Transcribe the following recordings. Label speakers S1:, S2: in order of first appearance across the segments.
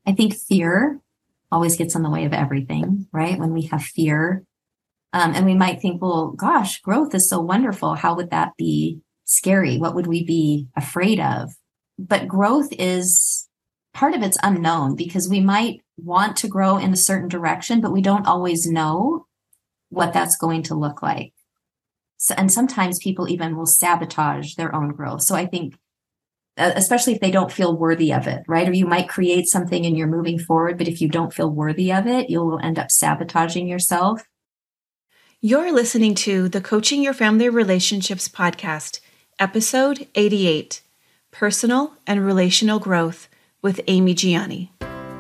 S1: I think fear always gets in the way of everything, right? When we have fear, and we might think, well, gosh, growth is so wonderful. How would that be scary? What would we be afraid of? But growth is part of it's unknown because we might want to grow in a certain direction, but we don't always know what that's going to look like. So, and sometimes people even will sabotage their own growth. So I think, especially if they don't feel worthy of it, right? Or you might create something and you're moving forward, but if you don't feel worthy of it, you'll end up sabotaging yourself.
S2: You're listening to the Coaching Your Family Relationships podcast, episode 88, Personal and Relational Growth with Amy Gianni.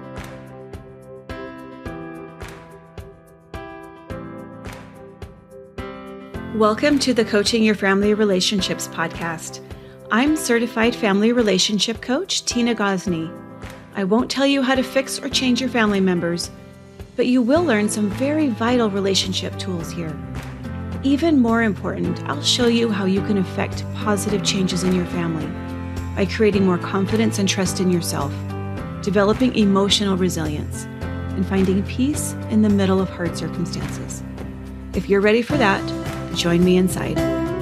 S2: Welcome to the Coaching Your Family Relationships podcast. I'm certified family relationship coach, Tina Gosney. I won't tell you how to fix or change your family members, but you will learn some very vital relationship tools here. Even more important, I'll show you how you can affect positive changes in your family by creating more confidence and trust in yourself, developing emotional resilience, and finding peace in the middle of hard circumstances. If you're ready for that, join me inside.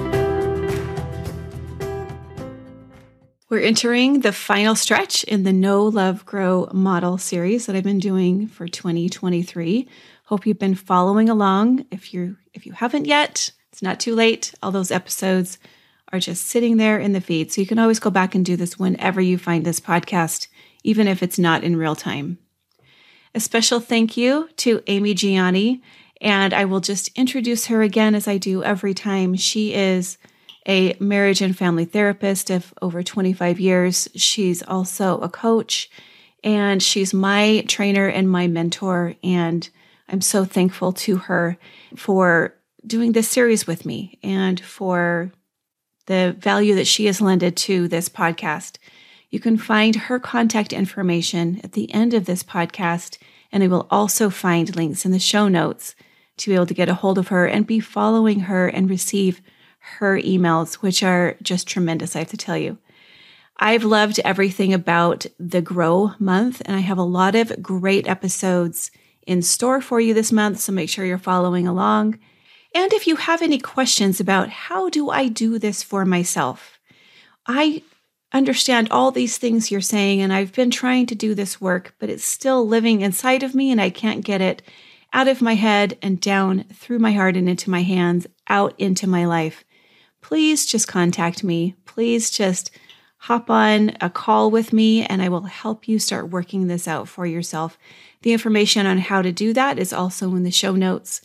S2: We're entering the final stretch in the Know, Love, Grow model series that I've been doing for 2023. Hope you've been following along. If you haven't yet, it's not too late. All those episodes are just sitting there in the feed. So you can always go back and do this whenever you find this podcast, even if it's not in real time. A special thank you to Amy Gianni. And I will just introduce her again as I do every time. She is a marriage and family therapist of over 25 years. She's also a coach, and she's my trainer and my mentor. And I'm so thankful to her for doing this series with me and for the value that she has lended to this podcast. You can find her contact information at the end of this podcast, and I will also find links in the show notes to be able to get a hold of her and be following her and receive her emails, which are just tremendous, I have to tell you. I've loved everything about the Grow month, and I have a lot of great episodes in store for you this month, so make sure you're following along. And if you have any questions about how do I do this for myself, I understand all these things you're saying, and I've been trying to do this work, but it's still living inside of me, and I can't get it out of my head and down through my heart and into my hands, out into my life. Please just contact me. Please just hop on a call with me and I will help you start working this out for yourself. The information on how to do that is also in the show notes.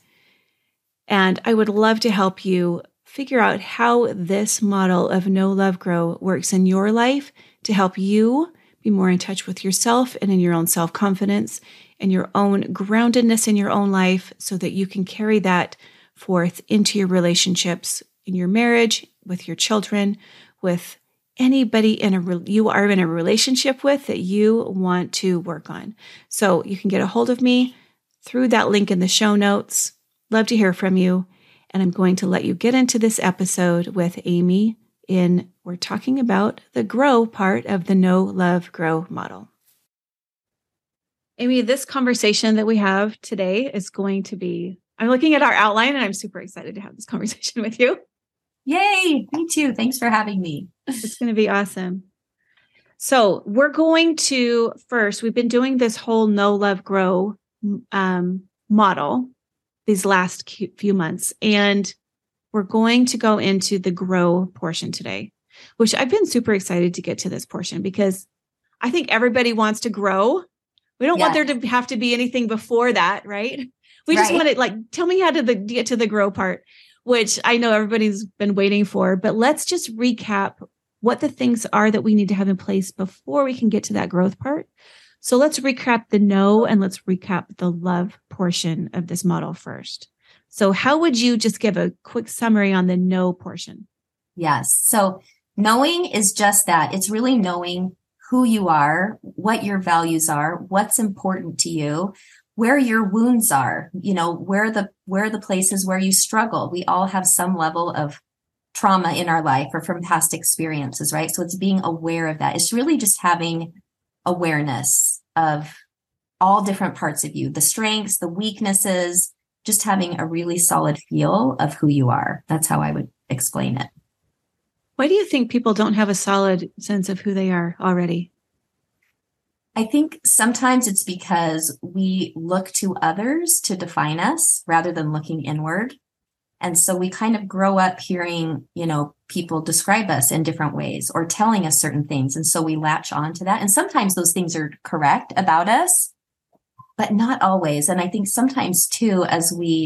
S2: And I would love to help you figure out how this model of Know, Love, Grow works in your life to help you be more in touch with yourself and in your own self-confidence and your own groundedness in your own life so that you can carry that forth into your relationships, in your marriage, with your children, with anybody you are in a relationship with that you want to work on. So you can get a hold of me through that link in the show notes. Love to hear from you. And I'm going to let you get into this episode with Amy. We're talking about the Grow part of the Know, Love, Grow model. Amy, this conversation that we have today is going to be, I'm looking at our outline and I'm super excited to have this conversation with you.
S1: Yay, me too. Thanks for having me.
S2: It's going to be awesome. So we're going to first, we've been doing this whole Know, Love, Grow model these last few months, and we're going to go into the Grow portion today, which I've been super excited to get to this portion because I think everybody wants to grow. We don't want there to have to be anything before that, right? We just want it tell me how to get to the Grow part, which I know everybody's been waiting for, but let's just recap what the things are that we need to have in place before we can get to that growth part. So let's recap the know and let's recap the love portion of this model first. So how would you just give a quick summary on the know portion?
S1: Yes. So knowing is just that. It's really knowing who you are, what your values are, what's important to you, where your wounds are, where the places where you struggle. We all have some level of trauma in our life or from past experiences, right? So it's being aware of that. It's really just having awareness of all different parts of you, the strengths, the weaknesses, just having a really solid feel of who you are. That's how I would explain it.
S2: Why do you think people don't have a solid sense of who they are already?
S1: I think sometimes it's because we look to others to define us rather than looking inward. And so we kind of grow up hearing, people describe us in different ways or telling us certain things. And so we latch on to that. And sometimes those things are correct about us, but not always. And I think sometimes too, as we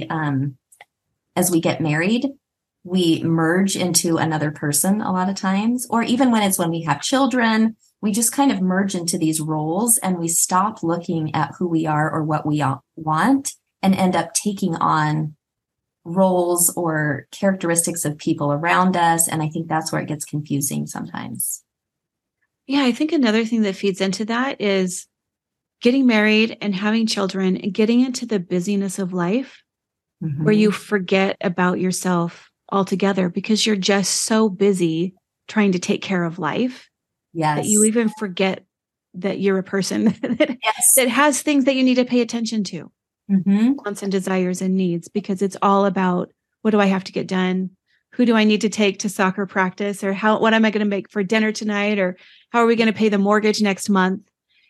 S1: get married, we merge into another person a lot of times, or even when we have children, we just kind of merge into these roles and we stop looking at who we are or what we want and end up taking on roles or characteristics of people around us. And I think that's where it gets confusing sometimes.
S2: Yeah, I think another thing that feeds into that is getting married and having children and getting into the busyness of life where you forget about yourself altogether because you're just so busy trying to take care of life.
S1: Yes.
S2: That you even forget that you're a person that has things that you need to pay attention to, wants and desires and needs, because it's all about what do I have to get done? Who do I need to take to soccer practice? Or what am I going to make for dinner tonight? Or how are we going to pay the mortgage next month?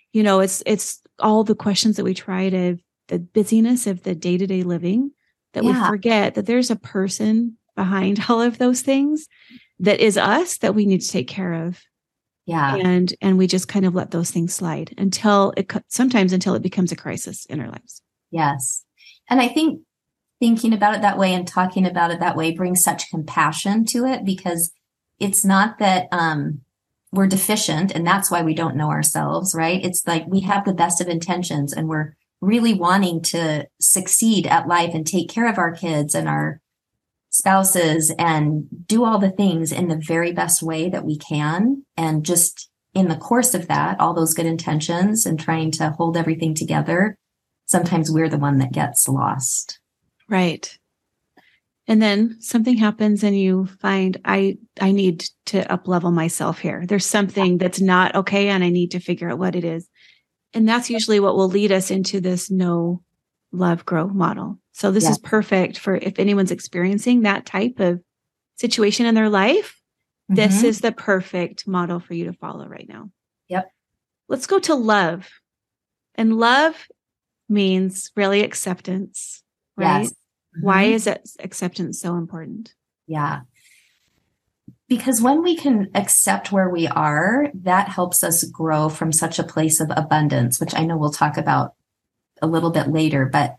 S2: It's all the questions that we try to, the busyness of the day-to-day living that we forget that there's a person behind all of those things that is us that we need to take care of.
S1: Yeah.
S2: And we just kind of let those things slide until it becomes a crisis in our lives.
S1: Yes. And I think thinking about it that way and talking about it that way brings such compassion to it, because it's not that we're deficient and that's why we don't know ourselves, right? It's like we have the best of intentions and we're really wanting to succeed at life and take care of our kids and our spouses and do all the things in the very best way that we can. And just in the course of that, all those good intentions and trying to hold everything together, sometimes we're the one that gets lost.
S2: Right. And then something happens and you find, I need to up-level myself here. There's something that's not okay and I need to figure out what it is. And that's usually what will lead us into this know, love, grow model. So this is perfect for if anyone's experiencing that type of situation in their life, this is the perfect model for you to follow right now.
S1: Yep.
S2: Let's go to love. And love means really acceptance, right?
S1: Yes.
S2: Why is acceptance so important?
S1: Yeah. Because when we can accept where we are, that helps us grow from such a place of abundance, which I know we'll talk about a little bit later, but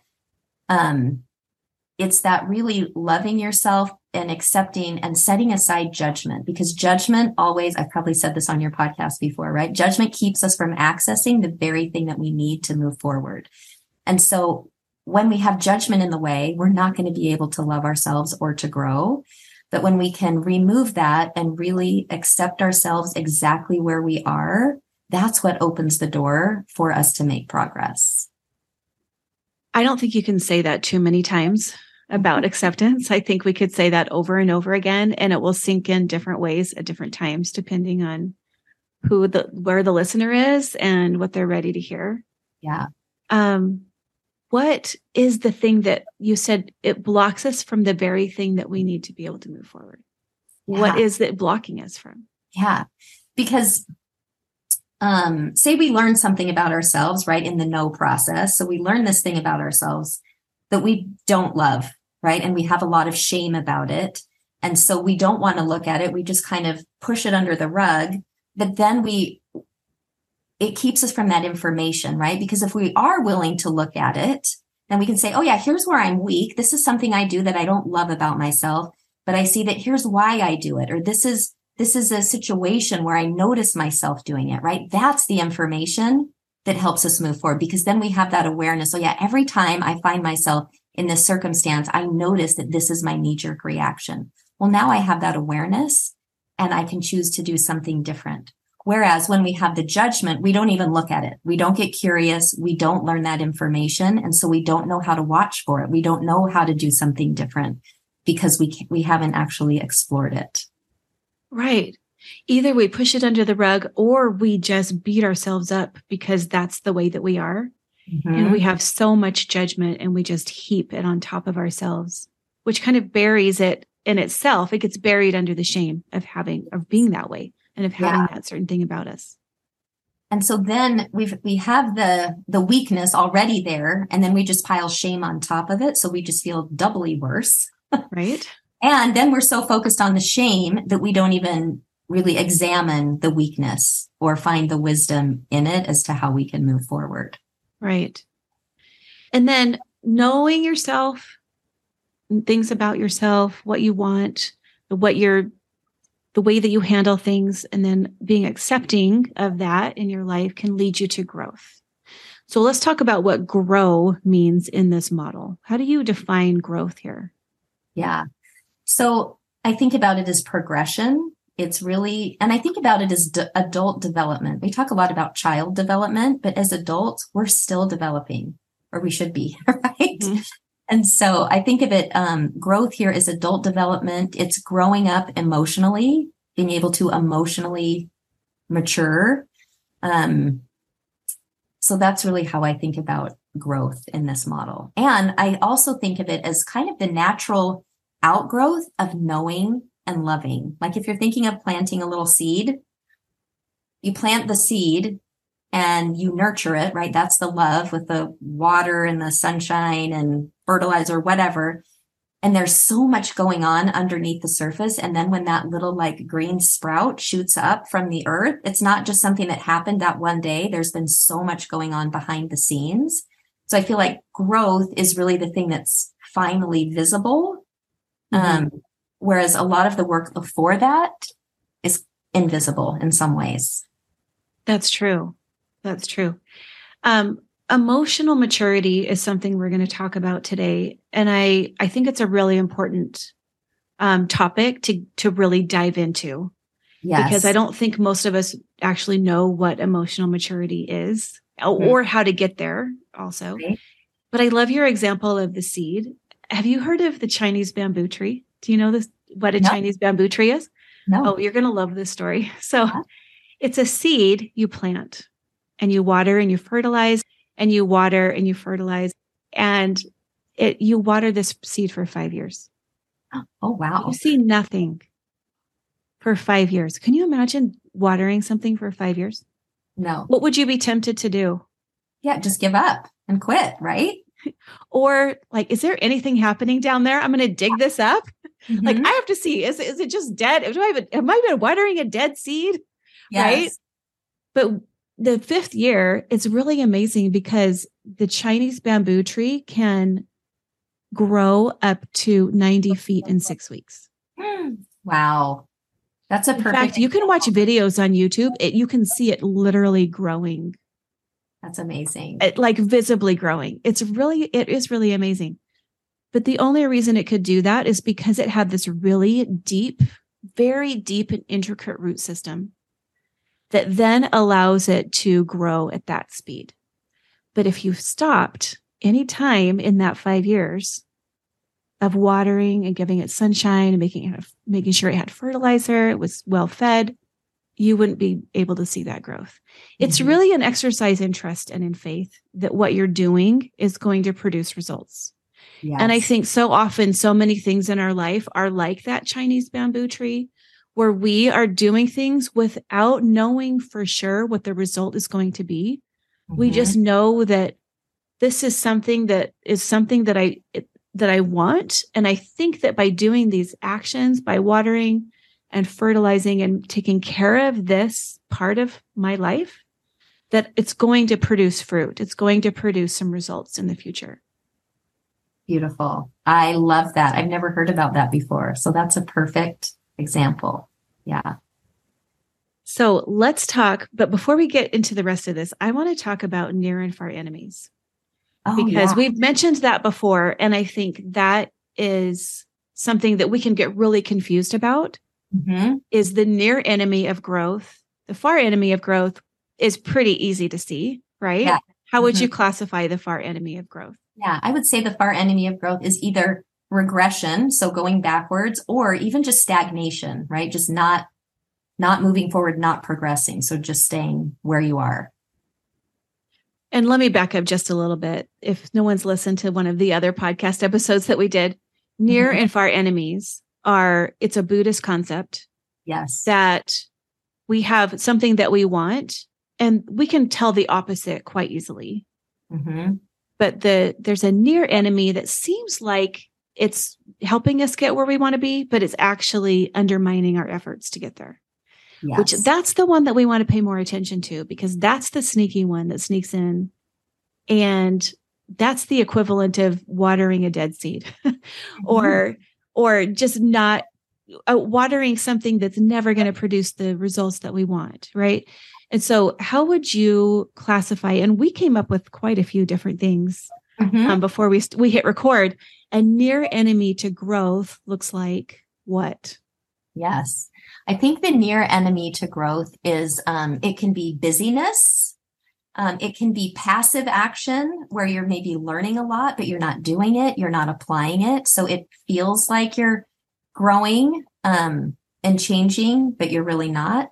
S1: it's that really loving yourself and accepting and setting aside judgment, because judgment always, I've probably said this on your podcast before, right? Judgment keeps us from accessing the very thing that we need to move forward. And so when we have judgment in the way, we're not going to be able to love ourselves or to grow. But when we can remove that and really accept ourselves exactly where we are, that's what opens the door for us to make progress.
S2: I don't think you can say that too many times about acceptance. I think we could say that over and over again, and it will sink in different ways at different times, depending on where the listener is and what they're ready to hear.
S1: Yeah.
S2: What is the thing that you said it blocks us from the very thing that we need to be able to move forward? Yeah. What is it blocking us from?
S1: Yeah. Because say we learn something about ourselves, right, in the know process. So we learn this thing about ourselves that we don't love, right? And we have a lot of shame about it. And so we don't want to look at it. We just kind of push it under the rug. But then it keeps us from that information, right? Because if we are willing to look at it, then we can say, oh yeah, here's where I'm weak. This is something I do that I don't love about myself, but I see that here's why I do it. Or this is a situation where I notice myself doing it, right? That's the information that helps us move forward, because then we have that awareness. So yeah, every time I find myself in this circumstance, I notice that this is my knee-jerk reaction. Well, now I have that awareness and I can choose to do something different. Whereas when we have the judgment, we don't even look at it. We don't get curious. We don't learn that information. And so we don't know how to watch for it. We don't know how to do something different because we haven't actually explored it.
S2: Right. Either we push it under the rug or we just beat ourselves up because that's the way that we are. And we
S1: Mhm.
S2: have so much judgment and we just heap it on top of ourselves, which kind of buries it in itself. It gets buried under the shame of being that way and of
S1: Yeah.
S2: having that certain thing about us.
S1: And so then we have the weakness already there, and then we just pile shame on top of it. So we just feel doubly worse.
S2: Right?
S1: And then we're so focused on the shame that we don't even really examine the weakness or find the wisdom in it as to how we can move forward.
S2: Right. And then knowing yourself, things about yourself, what you want, the way that you handle things, and then being accepting of that in your life can lead you to growth. So let's talk about what grow means in this model. How do you define growth here?
S1: Yeah. So I think about it as progression. It's really, and I think about it as adult development. We talk a lot about child development, but as adults, we're still developing, or we should be, right? Mm-hmm. And so I think of it, growth here is adult development. It's growing up emotionally, being able to emotionally mature. So that's really how I think about growth in this model. And I also think of it as kind of the natural outgrowth of knowing and loving. Like if you're thinking of planting a little seed, you plant the seed and you nurture it, right? That's the love with the water and the sunshine and fertilizer, whatever. And there's so much going on underneath the surface. And then when that little like green sprout shoots up from the earth, it's not just something that happened that one day. There's been so much going on behind the scenes. So I feel like growth is really the thing that's finally visible. Whereas a lot of the work before that is invisible in some ways.
S2: That's true. That's true. Emotional maturity is something we're going to talk about today. And I think it's a really important topic to really dive into. Yes. Because I don't think most of us actually know what emotional maturity is or how to get there also. Right. But I love your example of the seed. Have you heard of the Chinese bamboo tree? Do you know this? What a Chinese bamboo tree is?
S1: No.
S2: Oh, you're going to love this story. So it's a seed you plant and you water and you fertilize and you water and you fertilize and you water this seed for 5 years.
S1: Oh, wow.
S2: You see nothing for 5 years. Can you imagine watering something for 5 years?
S1: No.
S2: What would you be tempted to do?
S1: Yeah, just give up and quit, right?
S2: Or like, is there anything happening down there? I'm going to dig this up. Mm-hmm. Like, I have to see, is it just dead? Am I watering a dead seed? Yes. Right? But the 5th year, it's really amazing because the Chinese bamboo tree can grow up to 90 feet in 6 weeks.
S1: Wow. That's a perfect.
S2: In fact, you can watch videos on YouTube. You can see it literally growing.
S1: That's amazing.
S2: Like visibly growing. It is really amazing. But the only reason it could do that is because it had this really deep, very deep and intricate root system that then allows it to grow at that speed. But if you stopped any time in that 5 years of watering and giving it sunshine and making sure it had fertilizer, it was well fed, you wouldn't be able to see that growth. It's really an exercise in trust and in faith that what you're doing is going to produce results. Yes. And I think so often, so many things in our life are like that Chinese bamboo tree, where we are doing things without knowing for sure what the result is going to be. We just know that this is something that I want. And I think that by doing these actions, by watering and fertilizing and taking care of this part of my life, that it's going to produce fruit. It's going to produce some results in the future.
S1: Beautiful. I love that. I've never heard about that before. So that's a perfect example. Yeah.
S2: So let's talk, but before we get into the rest of this, I want to talk about near and far enemies. Because we've mentioned that before. And I think that is something that we can get really confused about. Is the near enemy of growth. The far enemy of growth is pretty easy to see, right? Yeah. How would you classify the far enemy of growth?
S1: Yeah, I would say the far enemy of growth is either regression, so going backwards, or even just stagnation, right? Just not moving forward, not progressing. So just staying where you are.
S2: And let me back up just a little bit. If no one's listened to one of the other podcast episodes that we did, near and far enemies it's a Buddhist concept.
S1: Yes.
S2: That we have something that we want and we can tell the opposite quite easily.
S1: Mm-hmm.
S2: But there's a near enemy that seems like it's helping us get where we want to be, but it's actually undermining our efforts to get there.
S1: Yes.
S2: Which that's the one that we want to pay more attention to, because that's the sneaky one that sneaks in. And that's the equivalent of watering a dead seed or just not watering something that's never going to produce the results that we want. Right. And so how would you classify? And we came up with quite a few different things before we hit record. A near enemy to growth looks like what?
S1: Yes. I think the near enemy to growth is, it can be busyness. It can be passive action where you're maybe learning a lot, but you're not doing it. You're not applying it. So it feels like you're growing, and changing, but you're really not.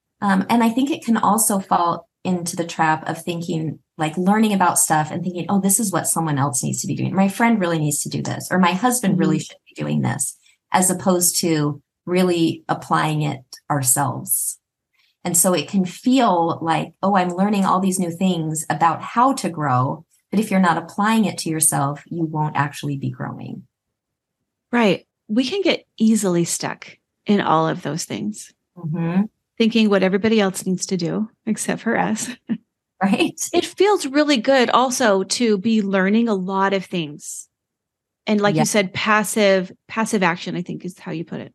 S1: And I think it can also fall into the trap of thinking, like learning about stuff and thinking, oh, this is what someone else needs to be doing. My friend really needs to do this, or my husband really should be doing this, as opposed to really applying it ourselves. And so it can feel like, oh, I'm learning all these new things about how to grow. But if you're not applying it to yourself, you won't actually be growing.
S2: Right. We can get easily stuck in all of those things, thinking what everybody else needs to do except for us.
S1: Right.
S2: It feels really good also to be learning a lot of things. And like you said, passive action, I think is how you put it.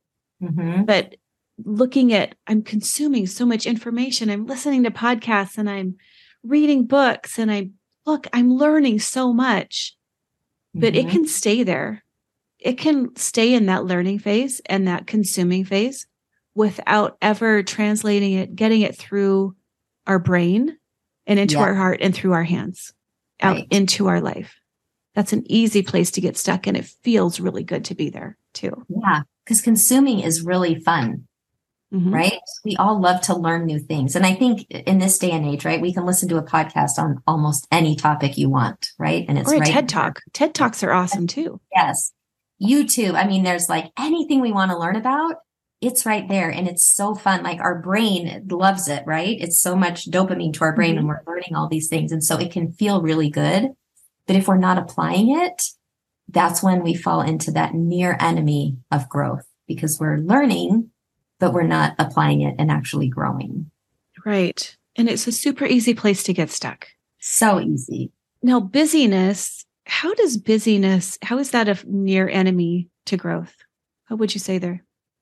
S2: But looking at, I'm consuming so much information. I'm listening to podcasts and I'm reading books and I'm learning so much, but it can stay there. It can stay in that learning phase and that consuming phase without ever translating it, getting it through our brain and into our heart and through our hands out into our life. That's an easy place to get stuck. And it feels really good to be there too.
S1: Yeah. Because consuming is really fun, right? We all love to learn new things. And I think in this day and age, right, we can listen to a podcast on almost any topic you want, right? And it's
S2: or a
S1: right
S2: TED Talk. TED Talks are awesome too.
S1: Yes. YouTube. I mean, there's like anything we want to learn about, it's right there. And it's so fun. Like our brain loves it, right? It's so much dopamine to our brain when we're learning all these things. And so it can feel really good. But if we're not applying it, that's when we fall into that near enemy of growth, because we're learning, but we're not applying it and actually growing.
S2: Right. And it's a super easy place to get stuck.
S1: So easy.
S2: Now, busyness, how is that a near enemy to growth? What would you say there?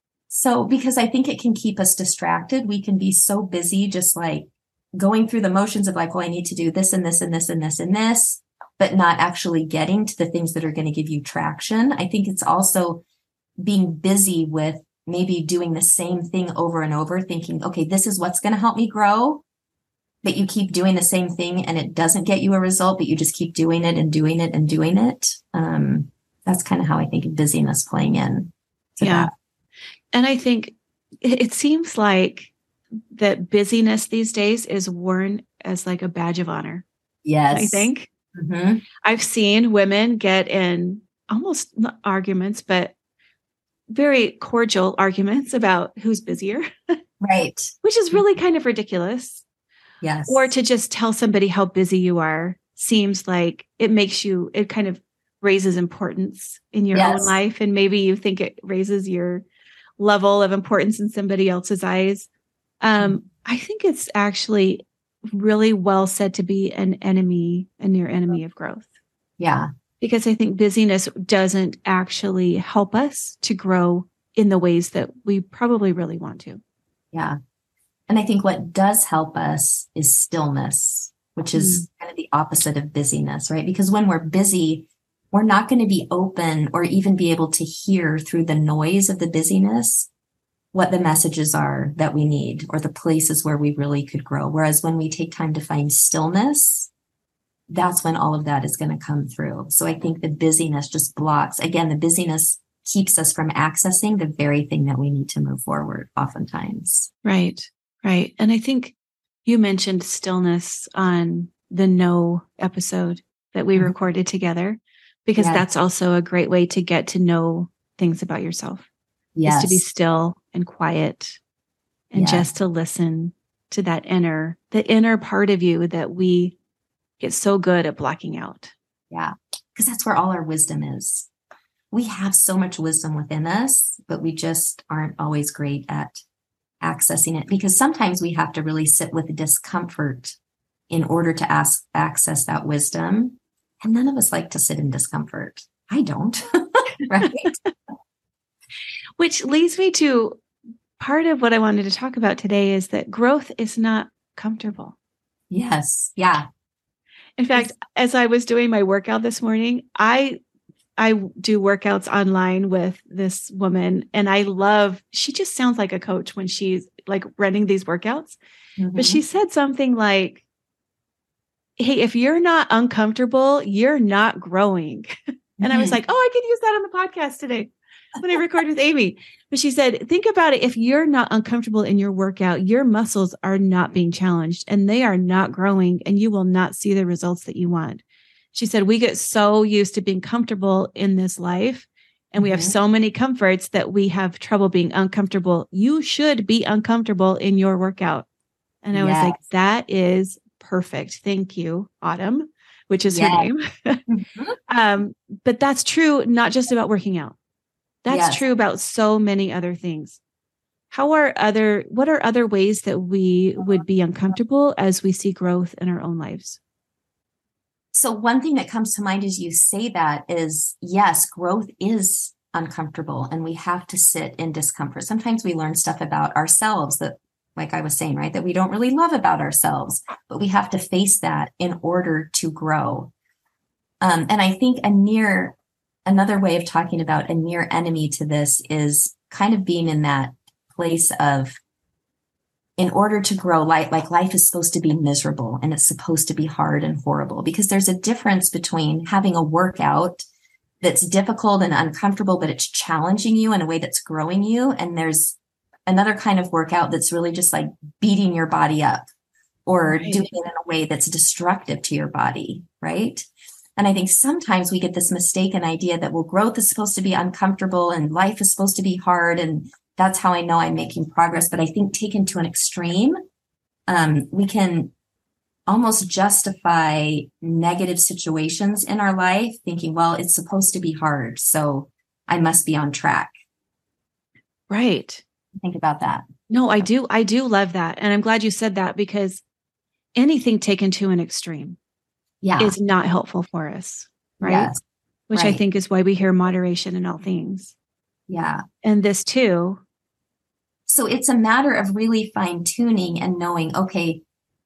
S1: So, because I think it can keep us distracted. We can be so busy, just like going through the motions of like, well, I need to do this and this and this and this and this, but not actually getting to the things that are going to give you traction. I think it's also being busy with maybe doing the same thing over and over, thinking, okay, this is what's going to help me grow. But you keep doing the same thing and it doesn't get you a result, but you just keep doing it and doing it and doing it. That's kind of how I think of busyness playing in. That.
S2: And I think it seems like that busyness these days is worn as like a badge of honor.
S1: Yes.
S2: I think. I've seen women get in almost not arguments, but very cordial arguments about who's busier.
S1: Right.
S2: Which is really kind of ridiculous.
S1: Yes.
S2: Or to just tell somebody how busy you are seems like it kind of raises importance in your own life. And maybe you think it raises your level of importance in somebody else's eyes. I think it's actually really well said to be a near enemy of growth.
S1: Yeah.
S2: Because I think busyness doesn't actually help us to grow in the ways that we probably really want to.
S1: Yeah. And I think what does help us is stillness, which is kind of the opposite of busyness, right? Because when we're busy, we're not going to be open or even be able to hear through the noise of the busyness what the messages are that we need or the places where we really could grow. Whereas when we take time to find stillness, that's when all of that is going to come through. So I think the busyness just blocks. Again, the busyness keeps us from accessing the very thing that we need to move forward oftentimes.
S2: Right. Right. And I think you mentioned stillness on the no episode that we recorded together, because that's also a great way to get to know things about yourself. Is to be still and quiet and just to listen to the inner part of you that we get so good at blocking out.
S1: Yeah. Because that's where all our wisdom is. We have so much wisdom within us, but we just aren't always great at accessing it, because sometimes we have to really sit with discomfort in order to access that wisdom. And none of us like to sit in discomfort. I don't. Right?
S2: Which leads me to part of what I wanted to talk about today is that growth is not comfortable.
S1: Yes. Yeah.
S2: In fact, as I was doing my workout this morning, I do workouts online with this woman, and she just sounds like a coach when she's like running these workouts. But she said something like, hey, if you're not uncomfortable, you're not growing. And I was like, oh, I can use that on the podcast today when I record with Amy. But she said, think about it. If you're not uncomfortable in your workout, your muscles are not being challenged and they are not growing, and you will not see the results that you want. She said, we get so used to being comfortable in this life, and we have so many comforts that we have trouble being uncomfortable. You should be uncomfortable in your workout. And I was like, that is perfect. Thank you, Autumn, which is her name. But that's true, not just about working out. That's true about so many other things. What are other ways that we would be uncomfortable as we see growth in our own lives?
S1: So one thing that comes to mind as you say that is, yes, growth is uncomfortable and we have to sit in discomfort. Sometimes we learn stuff about ourselves that, like I was saying, right, that we don't really love about ourselves, but we have to face that in order to grow. And I think another way of talking about a near enemy to this is kind of being in that place of, in order to grow, like life is supposed to be miserable and it's supposed to be hard and horrible, because there's a difference between having a workout that's difficult and uncomfortable, but it's challenging you in a way that's growing you. And there's another kind of workout that's really just like beating your body up or doing it in a way that's destructive to your body. Right. And I think sometimes we get this mistaken idea that, well, growth is supposed to be uncomfortable and life is supposed to be hard, and that's how I know I'm making progress. But I think taken to an extreme, we can almost justify negative situations in our life thinking, well, it's supposed to be hard, so I must be on track.
S2: Right.
S1: Think about that.
S2: No, I do love that. And I'm glad you said that, because anything taken to an extreme is not helpful for us. Right.
S1: Yes.
S2: Which I think is why we hear moderation in all things.
S1: Yeah.
S2: And this too.
S1: So it's a matter of really fine tuning and knowing, okay,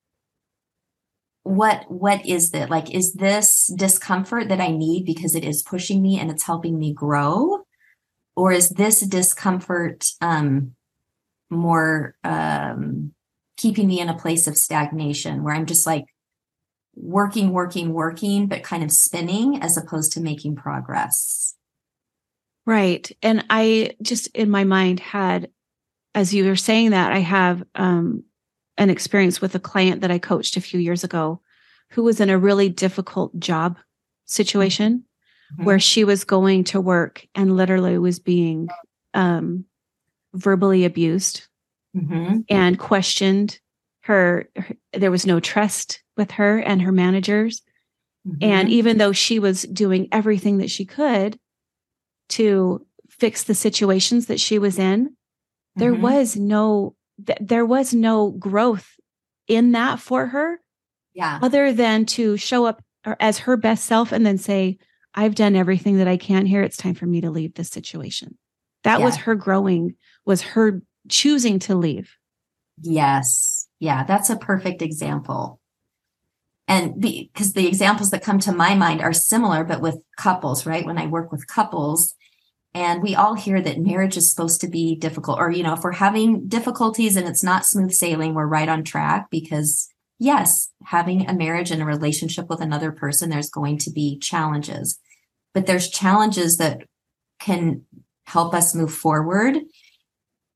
S1: what is that? Like, is this discomfort that I need because it is pushing me and it's helping me grow? Or is this discomfort more keeping me in a place of stagnation where I'm just like working, but kind of spinning as opposed to making progress?
S2: Right. And I just in my mind had, as you were saying that, I have an experience with a client that I coached a few years ago who was in a really difficult job situation where she was going to work and literally was being verbally abused and questioned her. There was no trust with her and her managers. And even though she was doing everything that she could to fix the situations that she was in, there was no growth in that for her, other than to show up as her best self and then say, I've done everything that I can here. It's time for me to leave this situation. That was her growing, was her choosing to leave.
S1: Yes. Yeah, that's a perfect example. And because the examples that come to my mind are similar, but with couples, right? When I work with couples, and we all hear that marriage is supposed to be difficult, or, if we're having difficulties and it's not smooth sailing, we're right on track, because yes, having a marriage and a relationship with another person, there's going to be challenges, but there's challenges that can help us move forward.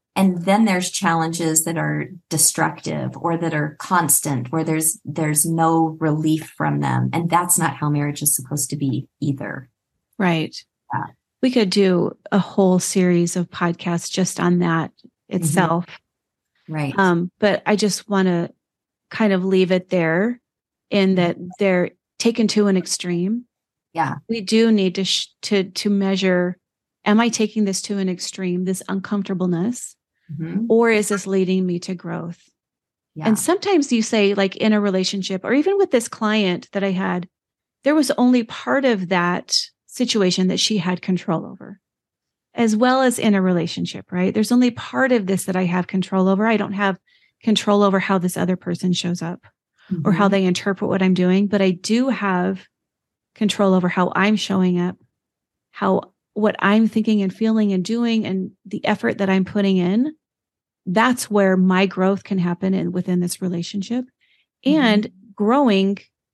S1: And then there's challenges that are destructive or that are constant, where there's no relief from them. And that's not how marriage is supposed to be either.
S2: Right.
S1: Yeah.
S2: We could do a whole series of podcasts just on that itself.
S1: Right.
S2: But I just want to kind of leave it there in that they're taken to an extreme.
S1: Yeah.
S2: We do need to measure, am I taking this to an extreme, this uncomfortableness, or is this leading me to growth? Yeah. And sometimes you say, like in a relationship, or even with this client that I had, there was only part of that situation that she had control over, as well as in a relationship, right? There's only part of this that I have control over. I don't have control over how this other person shows up or how they interpret what I'm doing, but I do have control over how I'm showing up, what I'm thinking and feeling and doing, and the effort that I'm putting in. That's where my growth can happen within this relationship, and growing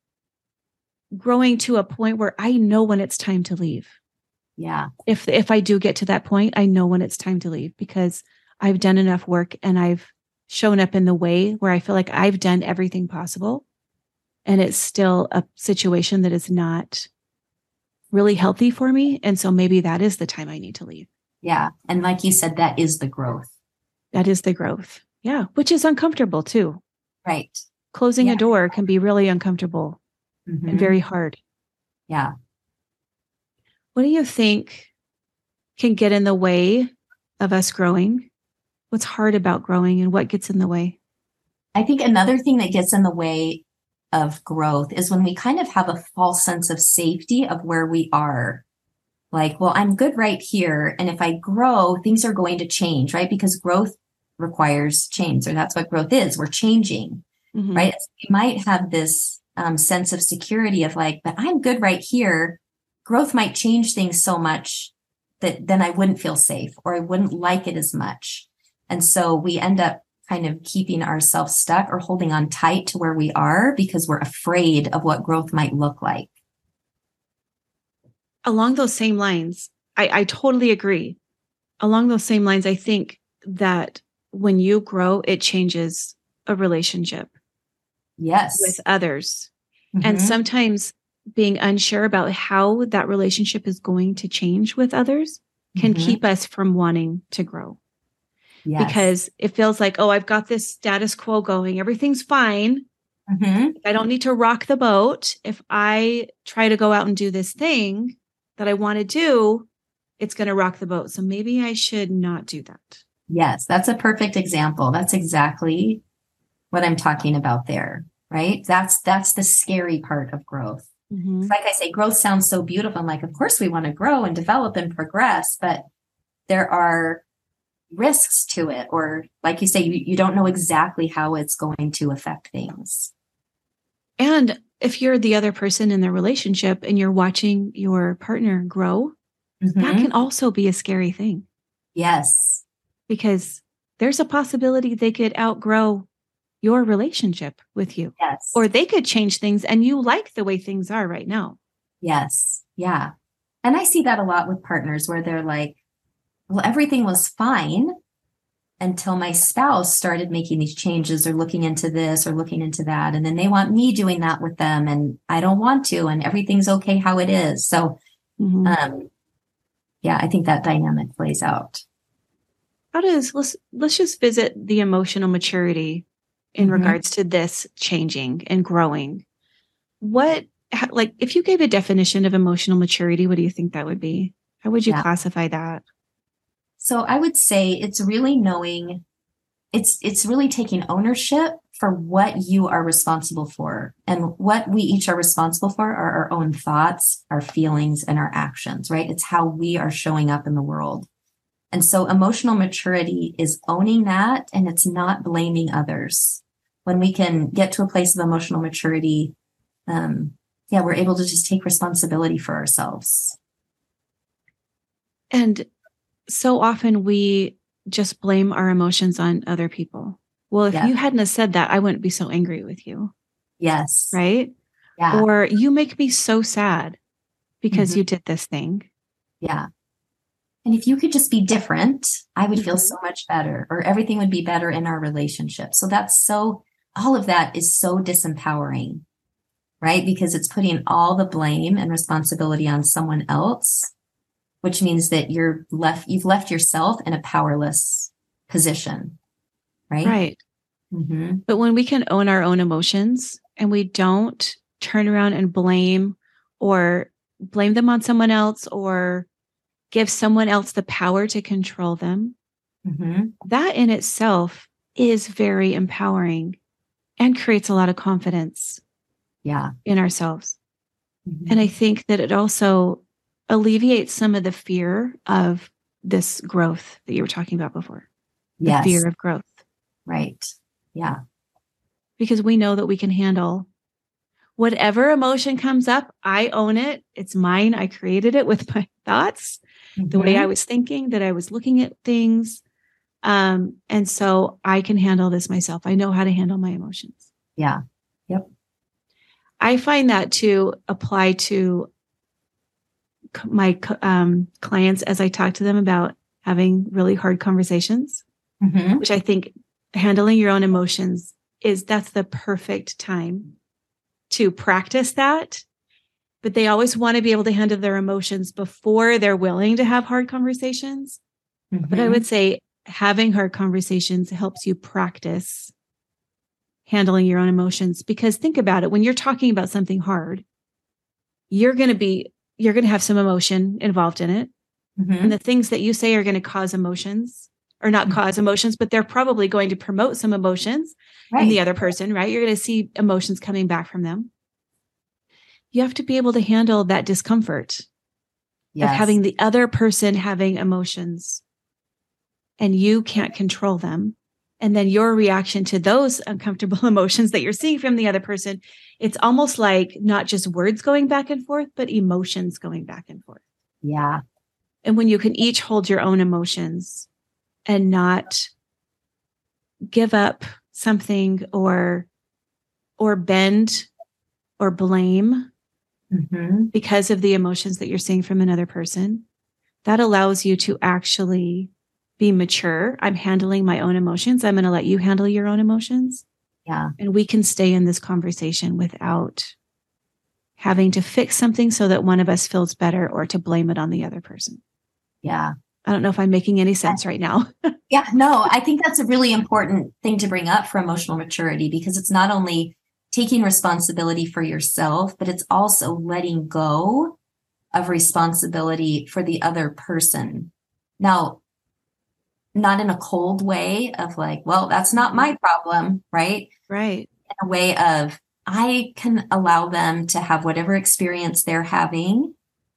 S2: to a point where I know when it's time to leave.
S1: Yeah.
S2: If I do get to that point, I know when it's time to leave because I've done enough work and I've shown up in the way where I feel like I've done everything possible, and it's still a situation that is not really healthy for me. And so maybe that is the time I need to leave.
S1: Yeah. And like you said, that is the growth.
S2: That is the growth. Yeah. Which is uncomfortable too.
S1: Right.
S2: Closing a door can be really uncomfortable and very hard.
S1: Yeah.
S2: What do you think can get in the way of us growing? What's hard about growing and what gets in the way?
S1: I think another thing that gets in the way of growth is when we kind of have a false sense of safety of where we are. Like, well, I'm good right here. And if I grow, things are going to change, right? Because growth requires change, or that's what growth is. We're changing, right? So we might have this sense of security of like, but I'm good right here. Growth might change things so much that then I wouldn't feel safe or I wouldn't like it as much. And so we end up kind of keeping ourselves stuck or holding on tight to where we are because we're afraid of what growth might look like.
S2: Along those same lines, I totally agree. Along those same lines, I think that when you grow, it changes a relationship.
S1: Yes.
S2: With others. And sometimes being unsure about how that relationship is going to change with others can keep us from wanting to grow. Yes. Because it feels like, oh, I've got this status quo going. Everything's fine. I don't need to rock the boat. If I try to go out and do this thing that I want to do, it's going to rock the boat. So maybe I should not do that.
S1: Yes, that's a perfect example. That's exactly what I'm talking about there, right? That's the scary part of growth. Like I say, growth sounds so beautiful. I'm like, of course we want to grow and develop and progress, but there are risks to it. Or like you say, you don't know exactly how it's going to affect things.
S2: And if you're the other person in the relationship and you're watching your partner grow, that can also be a scary thing.
S1: Yes.
S2: Because there's a possibility they could outgrow your relationship with you.
S1: Yes.
S2: Or they could change things and you like the way things are right now.
S1: Yes. Yeah. And I see that a lot with partners where they're like, well, everything was fine until my spouse started making these changes or looking into this or looking into that. And then they want me doing that with them and I don't want to, and everything's okay how it is. So, yeah, I think that dynamic plays out.
S2: Let's just visit the emotional maturity in regards to this changing and growing. If you gave a definition of emotional maturity, what do you think that would be? How would you classify that?
S1: So I would say it's really knowing, it's really taking ownership for what you are responsible for. And what we each are responsible for are our own thoughts, our feelings, and our actions, right? It's how we are showing up in the world. And so emotional maturity is owning that, and it's not blaming others. When we can get to a place of emotional maturity, we're able to just take responsibility for ourselves.
S2: And so often we just blame our emotions on other people. Well, if you hadn't have said that, I wouldn't be so angry with you.
S1: Yes.
S2: Right?
S1: Yeah.
S2: Or you make me so sad because you did this thing.
S1: Yeah. And if you could just be different, I would feel so much better, or everything would be better in our relationship. So all of that is so disempowering, right? Because it's putting all the blame and responsibility on someone else, which means that you've left yourself in a powerless position, right?
S2: Right.
S1: Mm-hmm.
S2: But when we can own our own emotions and we don't turn around and blame them on someone else or give someone else the power to control them, that in itself is very empowering and creates a lot of confidence in ourselves. And I think that it also alleviates some of the fear of this growth that you were talking about before. The fear of growth.
S1: Right. Yeah.
S2: Because we know that we can handle whatever emotion comes up. I own it. It's mine. I created it with my thoughts, the way I was thinking, that I was looking at things. And so I can handle this myself. I know how to handle my emotions.
S1: Yeah. Yep.
S2: I find that to apply to my clients as I talk to them about having really hard conversations, which I think handling your own emotions that's the perfect time to practice that. But they always want to be able to handle their emotions before they're willing to have hard conversations. But I would say having hard conversations helps you practice handling your own emotions, because think about it. When you're talking about something hard, you're going to have some emotion involved in it. And the things that you say are going to cause emotions, or not cause emotions, but they're probably going to promote some emotions in the other person, right? You're going to see emotions coming back from them. You have to be able to handle that discomfort of having the other person having emotions and you can't control them. And then your reaction to those uncomfortable emotions that you're seeing from the other person, it's almost like not just words going back and forth, but emotions going back and forth.
S1: Yeah.
S2: And when you can each hold your own emotions and not give up something or bend or blame because of the emotions that you're seeing from another person, that allows you to actually be mature. I'm handling my own emotions. I'm going to let you handle your own emotions.
S1: Yeah.
S2: And we can stay in this conversation without having to fix something so that one of us feels better or to blame it on the other person.
S1: Yeah.
S2: I don't know if I'm making any sense right now.
S1: Yeah, no, I think that's a really important thing to bring up for emotional maturity, because it's not only taking responsibility for yourself, but it's also letting go of responsibility for the other person. Now, not in a cold way of like, well, that's not my problem, right?
S2: Right.
S1: In a way of, I can allow them to have whatever experience they're having.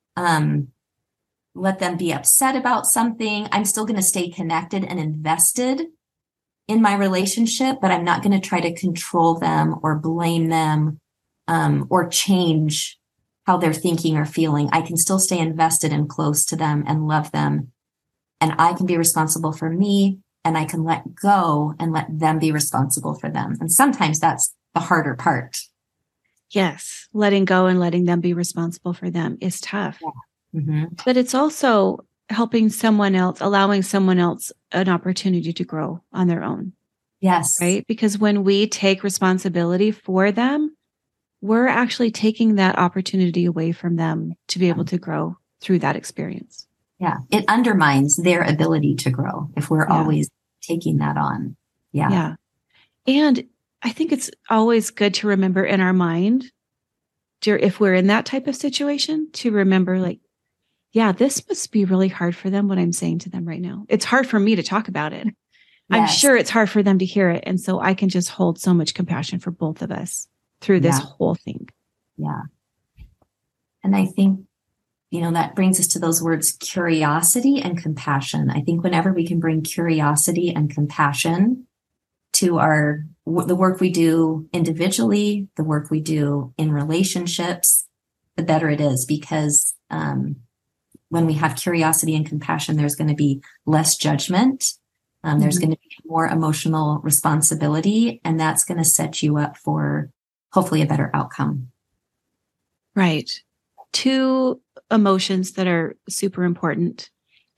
S1: Let them be upset about something. I'm still going to stay connected and invested in my relationship, but I'm not going to try to control them or blame them, or change how they're thinking or feeling. I can still stay invested and close to them and love them. And I can be responsible for me, and I can let go and let them be responsible for them. And sometimes that's the harder part.
S2: Yes. Letting go and letting them be responsible for them is tough.
S1: Yeah. Mm-hmm.
S2: But it's also helping someone else, allowing someone else an opportunity to grow on their own.
S1: Yes.
S2: Right? Because when we take responsibility for them, we're actually taking that opportunity away from them to be able to grow through that experience.
S1: Yeah. It undermines their ability to grow if we're always taking that on. Yeah.
S2: Yeah. And I think it's always good to remember in our mind, if we're in that type of situation, to remember like, yeah, this must be really hard for them, what I'm saying to them right now. It's hard for me to talk about it. Yes. I'm sure it's hard for them to hear it. And so I can just hold so much compassion for both of us through this whole thing.
S1: Yeah. And I think, that brings us to those words, curiosity and compassion. I think whenever we can bring curiosity and compassion to the work we do individually, the work we do in relationships, the better it is, because when we have curiosity and compassion, there's going to be less judgment. There's going to be more emotional responsibility, and that's going to set you up for hopefully a better outcome.
S2: Right. Two emotions that are super important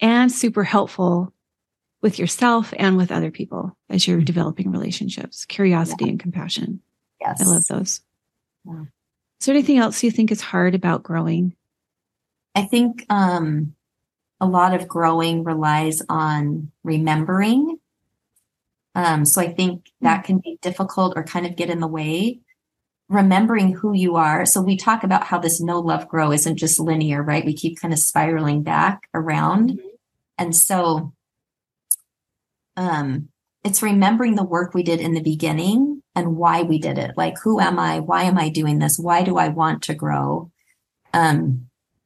S2: and super helpful with yourself and with other people as you're developing relationships, curiosity and compassion.
S1: Yes.
S2: I love those.
S1: Yeah.
S2: Is there anything else you think is hard about growing?
S1: I think a lot of growing relies on remembering. So I think that can be difficult or kind of get in the way. Remembering who you are. So we talk about how this know, love, grow isn't just linear, right? We keep kind of spiraling back around. And so it's remembering the work we did in the beginning and why we did it. Like, who am I? Why am I doing this? Why do I want to grow? And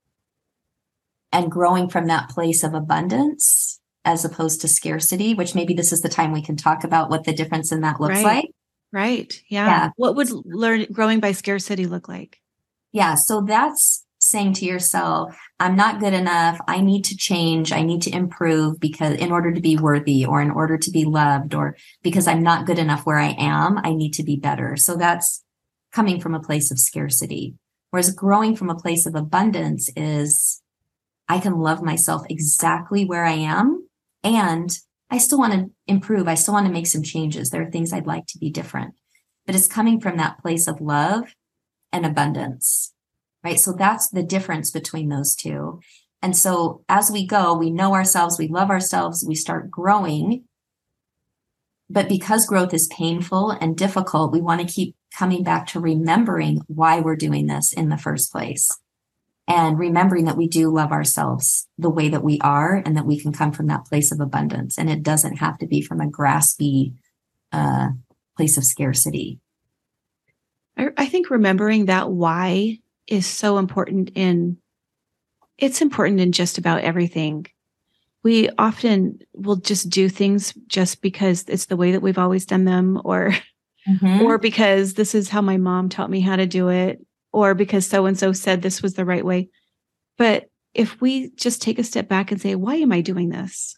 S1: growing from that place of abundance as opposed to scarcity, which maybe this is the time we can talk about what the difference in that looks like.
S2: Right. Yeah. What would growing by scarcity look like?
S1: Yeah. So that's saying to yourself, I'm not good enough. I need to change. I need to improve because in order to be worthy or in order to be loved or because I'm not good enough where I am, I need to be better. So that's coming from a place of scarcity. Whereas growing from a place of abundance is I can love myself exactly where I am and I still want to improve. I still want to make some changes. There are things I'd like to be different, but it's coming from that place of love and abundance, right? So that's the difference between those two. And so as we go, we know ourselves, we love ourselves, we start growing. But because growth is painful and difficult, we want to keep coming back to remembering why we're doing this in the first place. And remembering that we do love ourselves the way that we are and that we can come from that place of abundance. And it doesn't have to be from a graspy place of scarcity.
S2: I think remembering that why is so important it's important in just about everything. We often will just do things just because it's the way that we've always done them or because this is how my mom taught me how to do it. Or because so-and-so said this was the right way. But if we just take a step back and say, why am I doing this?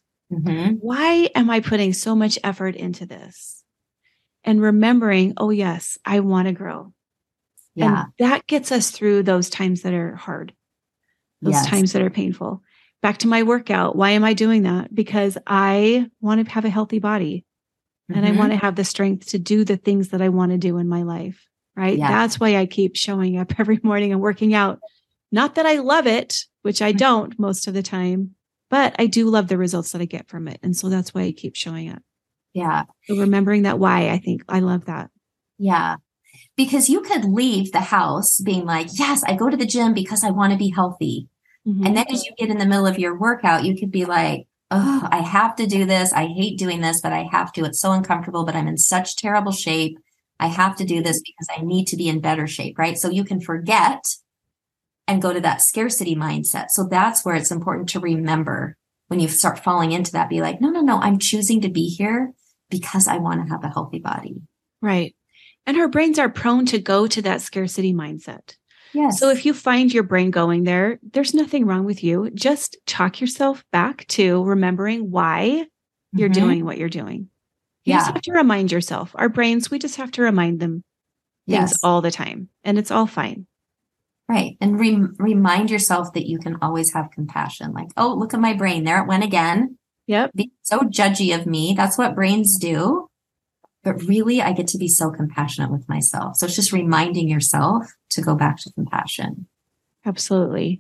S2: Why am I putting so much effort into this? And remembering, oh, yes, I want to grow. Yeah. And that gets us through those times that are hard, those times that are painful. Back to my workout. Why am I doing that? Because I want to have a healthy body and I want to have the strength to do the things that I want to do in my life. Right. Yeah. That's why I keep showing up every morning and working out. Not that I love it, which I don't most of the time, but I do love the results that I get from it. And so that's why I keep showing up. Yeah. So remembering that why, I think I love that.
S1: Yeah. Because you could leave the house being like, yes, I go to the gym because I want to be healthy. And then as you get in the middle of your workout, you could be like, oh, I have to do this. I hate doing this, but I have to. It's so uncomfortable, but I'm in such terrible shape. I have to do this because I need to be in better shape, right? So you can forget and go to that scarcity mindset. So that's where it's important to remember when you start falling into that, be like, no, I'm choosing to be here because I want to have a healthy body.
S2: Right. And our brains are prone to go to that scarcity mindset. Yes. So if you find your brain going there, there's nothing wrong with you. Just talk yourself back to remembering why you're doing what you're doing. You just have to remind yourself. Our brains, we just have to remind them things all the time. And it's all fine.
S1: Right. And remind yourself that you can always have compassion. Like, oh, look at my brain. There it went again.
S2: Yep.
S1: Being so judgy of me. That's what brains do. But really, I get to be so compassionate with myself. So it's just reminding yourself to go back to compassion.
S2: Absolutely.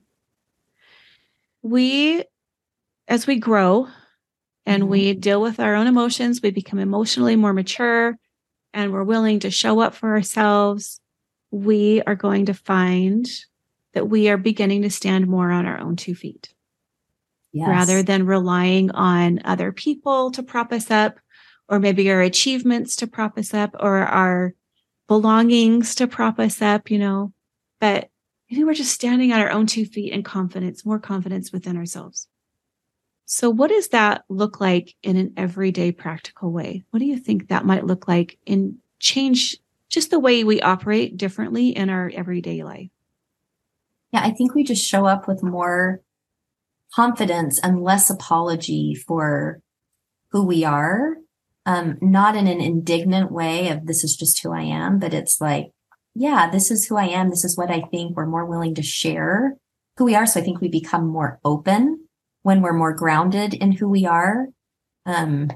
S2: As we grow, and we deal with our own emotions, we become emotionally more mature, and we're willing to show up for ourselves. We are going to find that we are beginning to stand more on our own 2 feet. Yes. Rather than relying on other people to prop us up, or maybe our achievements to prop us up, or our belongings to prop us up, But maybe we're just standing on our own 2 feet and more confidence within ourselves. So what does that look like in an everyday practical way? What do you think that might look like in change just the way we operate differently in our everyday life?
S1: Yeah, I think we just show up with more confidence and less apology for who we are. Not in an indignant way of this is just who I am, but it's like, yeah, this is who I am. This is what I think. We're more willing to share who we are. So I think we become more open when we're more grounded in who we are. And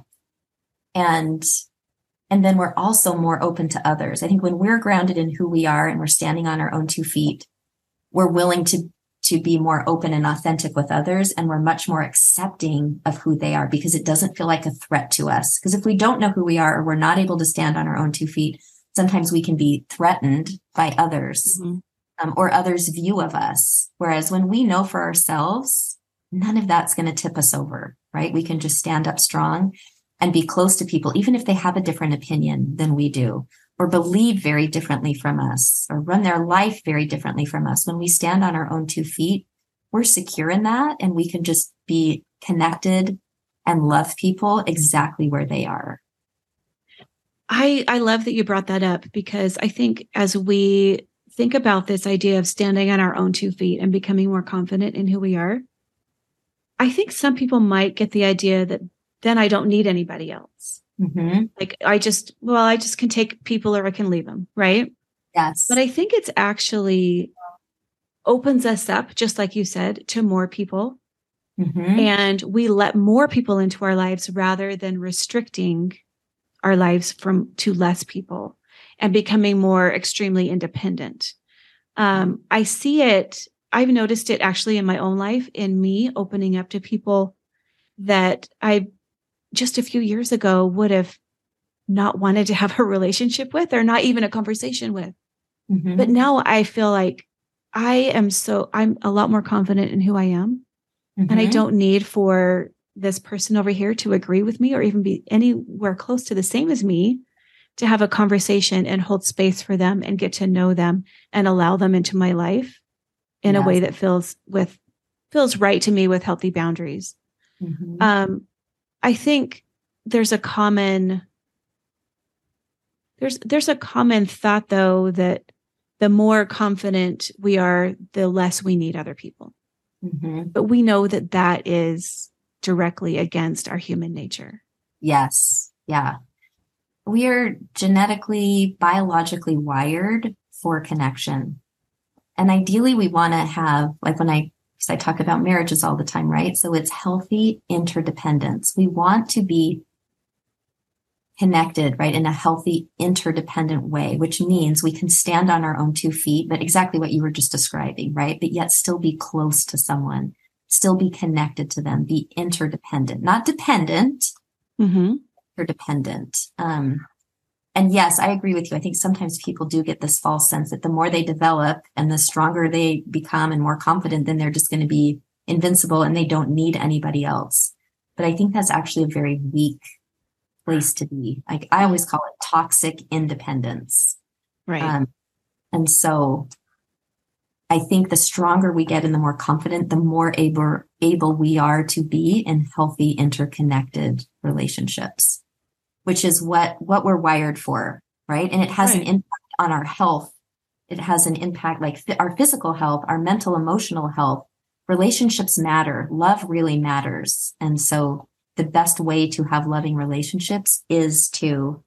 S1: then we're also more open to others. I think when we're grounded in who we are and we're standing on our own 2 feet, we're willing to be more open and authentic with others. And we're much more accepting of who they are because it doesn't feel like a threat to us. Because if we don't know who we are or we're not able to stand on our own 2 feet, sometimes we can be threatened by others or others' view of us. Whereas when we know for ourselves, none of that's going to tip us over, right? We can just stand up strong and be close to people, even if they have a different opinion than we do, or believe very differently from us, or run their life very differently from us. When we stand on our own 2 feet, we're secure in that, and we can just be connected and love people exactly where they are.
S2: I love that you brought that up, because I think as we think about this idea of standing on our own 2 feet and becoming more confident in who we are, I think some people might get the idea that then I don't need anybody else. Like I just can take people or I can leave them. Right.
S1: Yes.
S2: But I think it's actually opens us up, just like you said, to more people. And we let more people into our lives rather than restricting our lives to less people and becoming more extremely independent. I see it. I've noticed it actually in my own life, in me opening up to people that I just a few years ago would have not wanted to have a relationship with, or not even a conversation with. But now I feel like I'm a lot more confident in who I am. And I don't need for this person over here to agree with me or even be anywhere close to the same as me to have a conversation and hold space for them and get to know them and allow them into my life in a way that feels right to me, with healthy boundaries. I think there's a common thought, though, that the more confident we are, the less we need other people. But we know that is directly against our human nature.
S1: Yes. Yeah. We are genetically, biologically wired for connection. And ideally we want to have, like because I talk about marriages all the time, right? So it's healthy interdependence. We want to be connected, right, in a healthy interdependent way, which means we can stand on our own 2 feet, but exactly what you were just describing, right? But yet still be close to someone, still be connected to them, be interdependent, not dependent, interdependent. And yes, I agree with you. I think sometimes people do get this false sense that the more they develop and the stronger they become and more confident, then they're just going to be invincible and they don't need anybody else. But I think that's actually a very weak place to be. Like I always call it toxic independence.
S2: Right.
S1: And so I think the stronger we get and the more confident, the more able we are to be in healthy, interconnected relationships, which is what we're wired for, right? And it has an impact on our health. It has an impact like our physical health, our mental, emotional health. Relationships matter. Love really matters. And so the best way to have loving relationships is to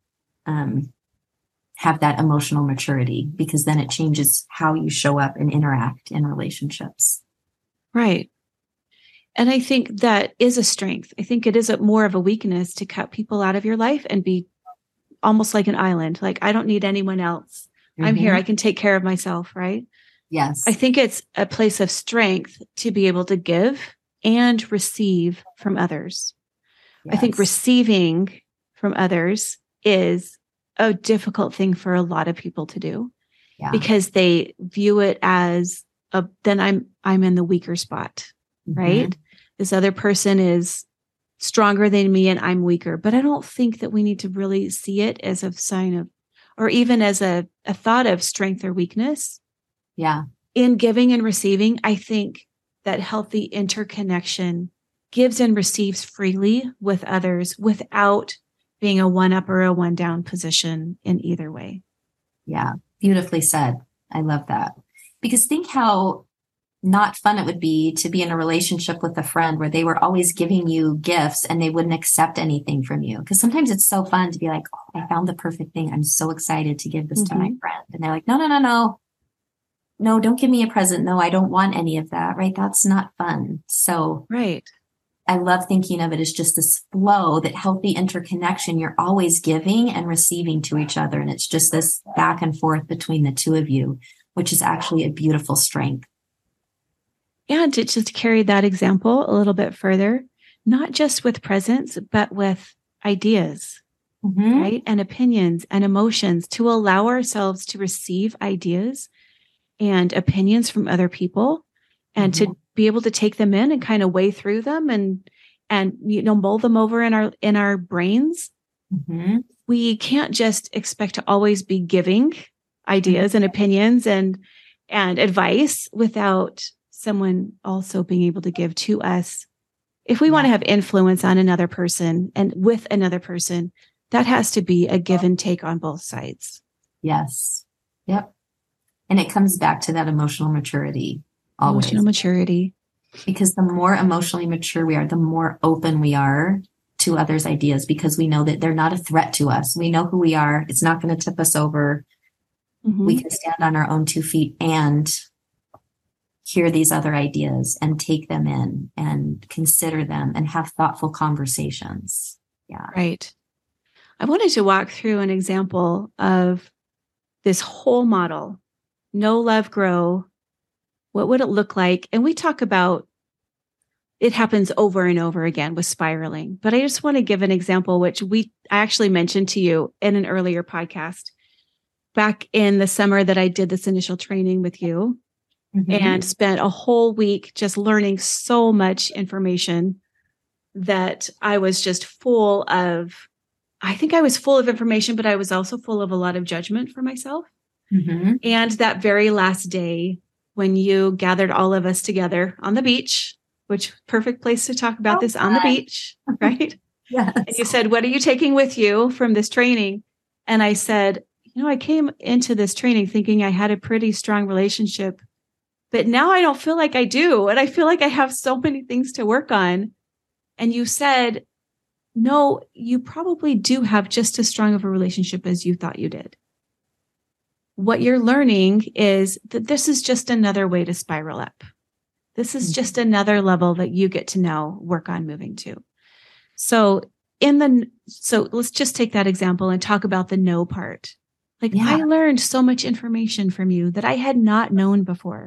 S1: have that emotional maturity, because then it changes how you show up and interact in relationships.
S2: Right. And I think that is a strength. I think it is more of a weakness to cut people out of your life and be almost like an island. Like, I don't need anyone else. I'm here. I can take care of myself. Right.
S1: Yes.
S2: I think it's a place of strength to be able to give and receive from others. Yes. I think receiving from others is a difficult thing for a lot of people to do, because they view it as then I'm in the weaker spot, right? This other person is stronger than me and I'm weaker. But I don't think that we need to really see it as a sign of, or even as a thought of strength or weakness.
S1: Yeah.
S2: In giving and receiving, I think that healthy interconnection gives and receives freely with others without being a one up or a one down position in either way.
S1: Yeah. Beautifully said. I love that. Because think how not fun it would be to be in a relationship with a friend where they were always giving you gifts and they wouldn't accept anything from you. Because sometimes it's so fun to be like, oh, I found the perfect thing. I'm so excited to give this to my friend. And they're like, no. No, don't give me a present. No, I don't want any of that. Right. That's not fun. So
S2: right.
S1: I love thinking of it as just this flow, that healthy interconnection. You're always giving and receiving to each other. And it's just this back and forth between the two of you, which is actually a beautiful strength.
S2: And to just carry that example a little bit further, not just with presence, but with ideas, right? And opinions and emotions, to allow ourselves to receive ideas and opinions from other people, and to be able to take them in and kind of weigh through them and mull them over in our brains. We can't just expect to always be giving ideas and opinions and advice without someone also being able to give to us. If we want to have influence on another person and with another person, that has to be a give and take on both sides.
S1: Yes. Yep. And it comes back to that emotional maturity. Always.
S2: Emotional maturity.
S1: Because the more emotionally mature we are, the more open we are to others' ideas, because we know that they're not a threat to us. We know who we are. It's not going to tip us over. We can stand on our own 2 feet and hear these other ideas and take them in and consider them and have thoughtful conversations. Yeah.
S2: Right. I wanted to walk through an example of this whole model, Know, Love, Grow. What would it look like? And we talk about it happens over and over again with spiraling. But I just want to give an example, which I actually mentioned to you in an earlier podcast back in the summer that I did this initial training with you and spent a whole week just learning so much information that I was just full of. I think I was full of information, but I was also full of a lot of judgment for myself. And that very last day, when you gathered all of us together on the beach, which perfect place to talk about this on the beach, right?
S1: Yes.
S2: And you said, what are you taking with you from this training? And I said, I came into this training thinking I had a pretty strong relationship, but now I don't feel like I do. And I feel like I have so many things to work on. And you said, no, you probably do have just as strong of a relationship as you thought you did. What you're learning is that this is just another way to spiral up. This is just another level that you get to now work on moving to. So let's just take that example and talk about the no part. I learned so much information from you that I had not known before.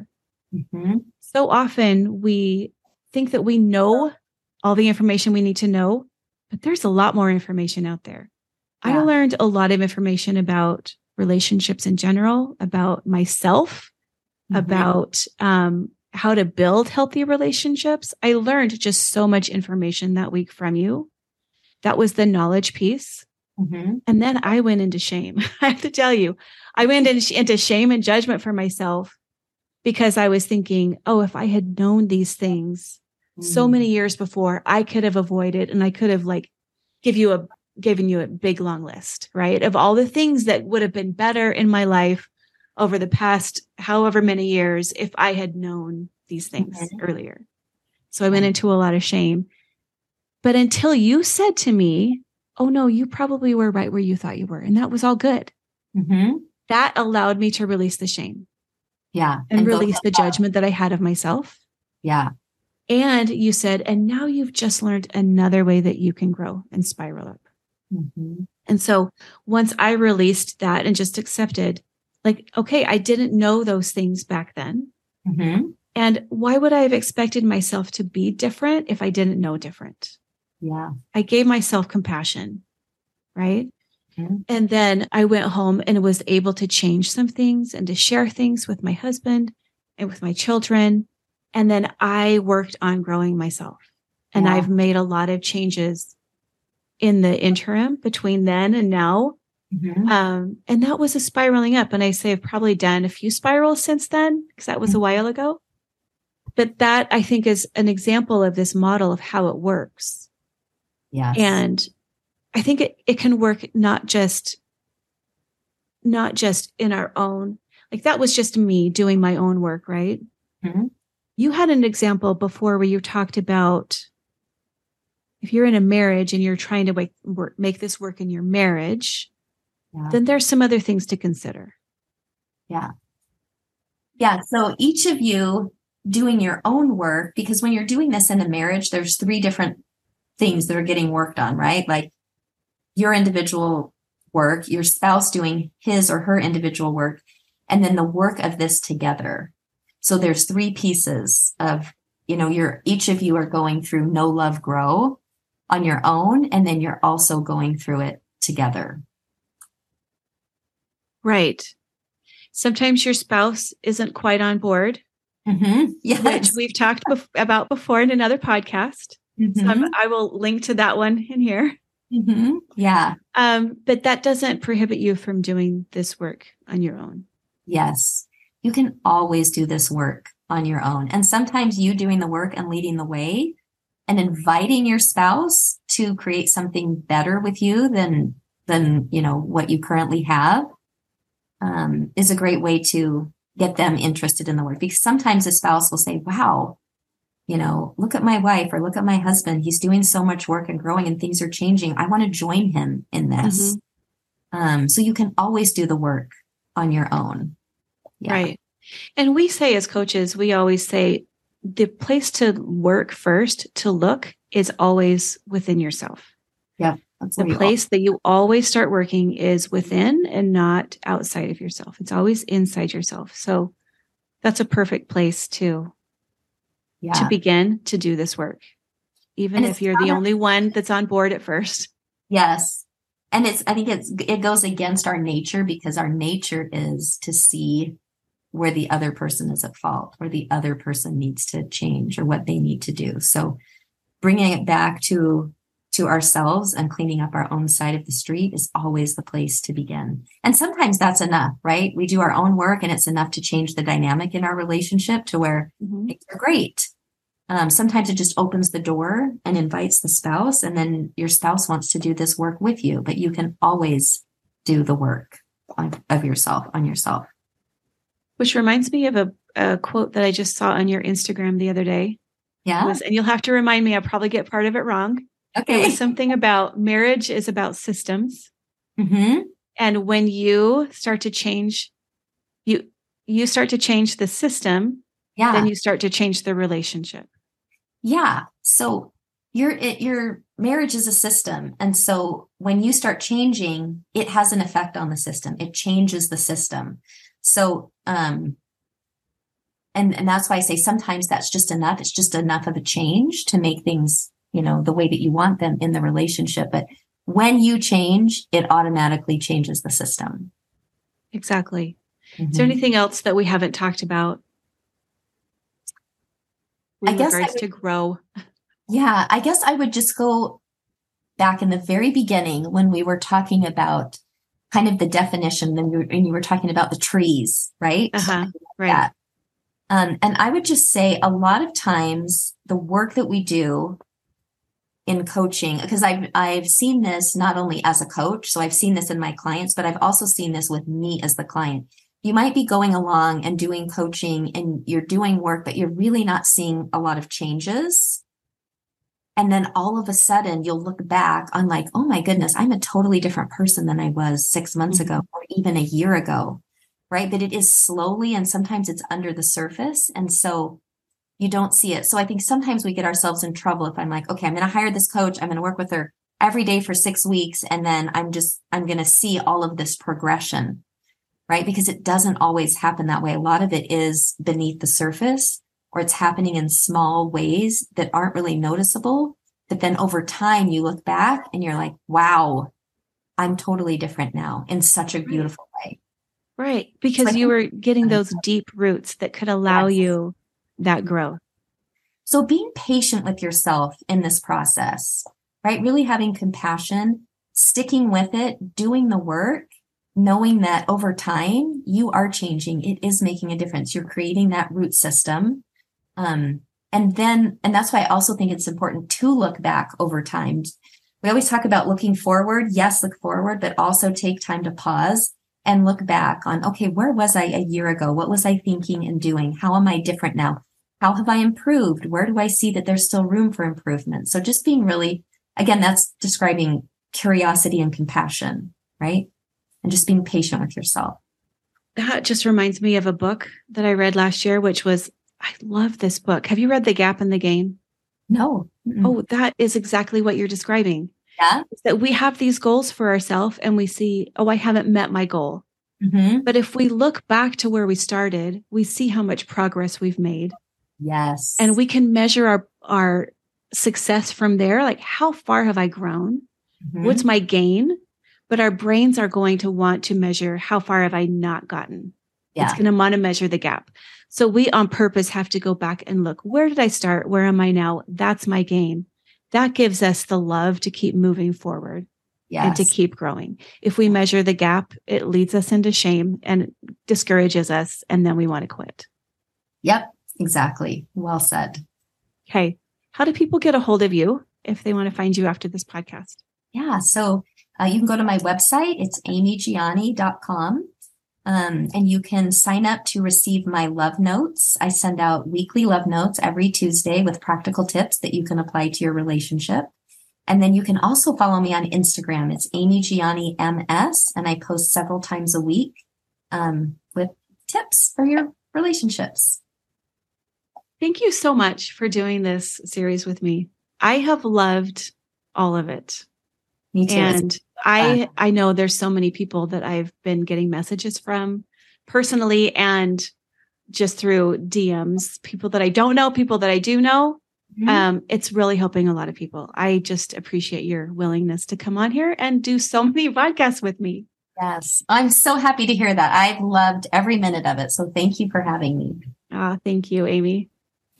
S2: So often we think that we know all the information we need to know, but there's a lot more information out there. I learned a lot of information about relationships in general, about myself, about how to build healthy relationships. I learned just so much information that week from you. That was the knowledge piece. And then I went into shame. I have to tell you, I went into shame and judgment for myself because I was thinking, oh, if I had known these things so many years before, I could have avoided, and I could have given you a big long list, right? Of all the things that would have been better in my life over the past however many years if I had known these things earlier. So I went into a lot of shame. But until you said to me, oh no, you probably were right where you thought you were. And that was all good. That allowed me to release the shame.
S1: Yeah.
S2: And release the judgment that I had of myself.
S1: Yeah.
S2: And you said, and now you've just learned another way that you can grow and spiral up. And so once I released that and just accepted, okay, I didn't know those things back then. And why would I have expected myself to be different if I didn't know different?
S1: Yeah.
S2: I gave myself compassion, right? And then I went home and was able to change some things and to share things with my husband and with my children. And then I worked on growing myself. And I've made a lot of changes in the interim between then and now. And that was a spiraling up. And I say I've probably done a few spirals since then, because that was a while ago. But that, I think, is an example of this model of how it works.
S1: Yes.
S2: And I think it can work not just in our own, that was just me doing my own work, right? You had an example before where you talked about if you're in a marriage and you're trying to make this work in your marriage, then there's some other things to consider.
S1: Yeah. So each of you doing your own work, because when you're doing this in a marriage, there's three different things that are getting worked on, right? Like your individual work, your spouse doing his or her individual work, and then the work of this together. So there's three pieces of, each of you are going through Know, Love, Grow on your own, and then you're also going through it together.
S2: Right. Sometimes your spouse isn't quite on board,
S1: yes.
S2: which we've talked about before in another podcast. So I will link to that one in here.
S1: Yeah.
S2: But that doesn't prohibit you from doing this work on your own.
S1: Yes. You can always do this work on your own. And sometimes you doing the work and leading the way and inviting your spouse to create something better with you than what you currently have, is a great way to get them interested in the work. Because sometimes a spouse will say, wow, look at my wife or look at my husband. He's doing so much work and growing and things are changing. I want to join him in this. So you can always do the work on your own.
S2: Yeah. Right. And we say as coaches, we always say the place to work first, to look, is always within yourself.
S1: Yeah.
S2: The place that you always start working is within and not outside of yourself. It's always inside yourself. So that's a perfect place to begin to do this work, even if you're the only one that's on board at first.
S1: Yes. And I think it goes against our nature, because our nature is to see where the other person is at fault, where the other person needs to change or what they need to do. So bringing it back to ourselves and cleaning up our own side of the street is always the place to begin. And sometimes that's enough, right? We do our own work and it's enough to change the dynamic in our relationship to where things are great. Sometimes it just opens the door and invites the spouse, and then your spouse wants to do this work with you, but you can always do the work of yourself on yourself.
S2: Which reminds me of a quote that I just saw on your Instagram the other day.
S1: Yeah.
S2: And you'll have to remind me, I'll probably get part of it wrong.
S1: Okay.
S2: It was something about marriage is about systems. And when you start to change, you start to change the system, then you start to change the relationship.
S1: Yeah. So your marriage is a system. And so when you start changing, it has an effect on the system. It changes the system. So, and that's why I say sometimes that's just enough. It's just enough of a change to make things, the way that you want them in the relationship. But when you change, it automatically changes the system.
S2: Exactly. Is there anything else that we haven't talked about? I guess to grow.
S1: Yeah, I guess I would just go back in the very beginning when we were talking about kind of the definition, and you were talking about the trees, right?
S2: Right.
S1: And I would just say a lot of times the work that we do in coaching, because I've seen this not only as a coach, so I've seen this in my clients, but I've also seen this with me as the client. You might be going along and doing coaching and you're doing work, but you're really not seeing a lot of changes. And then all of a sudden you'll look back on like, oh my goodness, I'm a totally different person than I was 6 months ago or even a year ago, right? But it is slowly, and sometimes it's under the surface. And so you don't see it. So I think sometimes we get ourselves in trouble if I'm like, okay, I'm going to hire this coach. I'm going to work with her every day for 6 weeks. And then I'm going to see all of this progression, right? Because it doesn't always happen that way. A lot of it is beneath the surface, or it's happening in small ways that aren't really noticeable. But then over time you look back and you're like, wow, I'm totally different now in such a beautiful way.
S2: Right. Because you were getting those deep roots that could allow you that growth.
S1: So being patient with yourself in this process, right? Really having compassion, sticking with it, doing the work, knowing that over time you are changing. It is making a difference. You're creating that root system. And that's why I also think it's important to look back over time. We always talk about looking forward. Yes, look forward, but also take time to pause and look back on, okay, where was I a year ago? What was I thinking and doing? How am I different now? How have I improved? Where do I see that there's still room for improvement? So just being really, again, that's describing curiosity and compassion, right? And just being patient with yourself.
S2: That just reminds me of a book that I read last year, which was I love this book. Have you read The Gap and the Gain?
S1: No. Mm-mm.
S2: Oh, that is exactly what you're describing.
S1: Yeah.
S2: It's that we have these goals for ourselves and we see, oh, I haven't met my goal.
S1: Mm-hmm.
S2: But if we look back to where we started, we see how much progress we've made.
S1: Yes.
S2: And we can measure our success from there. Like, how far have I grown?
S1: Mm-hmm.
S2: What's my gain? But our brains are going to want to measure how far have I not gotten? Yeah. It's going to want to measure the gap. So we on purpose have to go back and look, where did I start? Where am I now? That's my gain. That gives us the love to keep moving forward. Yes. And to keep growing. If we measure the gap, it leads us into shame and discourages us. And then we want to quit.
S1: Yep, exactly. Well said.
S2: Okay. How do people get a hold of you if they want to find you after this podcast?
S1: Yeah. So you can go to my website. It's amygianni.com. And you can sign up to receive my love notes. I send out weekly love notes every Tuesday with practical tips that you can apply to your relationship. And then you can also follow me on Instagram. It's Amy Gianni MS, and I post several times a week with tips for your relationships.
S2: Thank you so much for doing this series with me. I have loved all of it.
S1: Me too.
S2: And I know there's so many people that I've been getting messages from personally and just through DMs, people that I don't know, people that I do know. Mm-hmm. It's really helping a lot of people. I just appreciate your willingness to come on here and do so many podcasts with me.
S1: Yes, I'm so happy to hear that. I've loved every minute of it. So thank you for having me.
S2: Thank you, Amy.